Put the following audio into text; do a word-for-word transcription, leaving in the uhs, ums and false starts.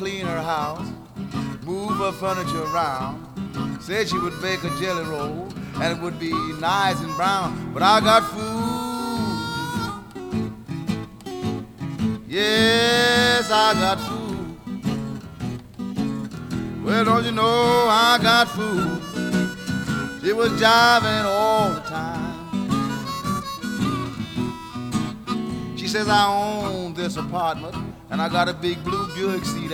clean her house, move her furniture around. Said she would bake a jelly roll and it would be nice and brown. But I got food. Yes, I got food. Well, don't you know I got food? She was jiving all the time. She says I own this apartment and I got a big blue Buick seat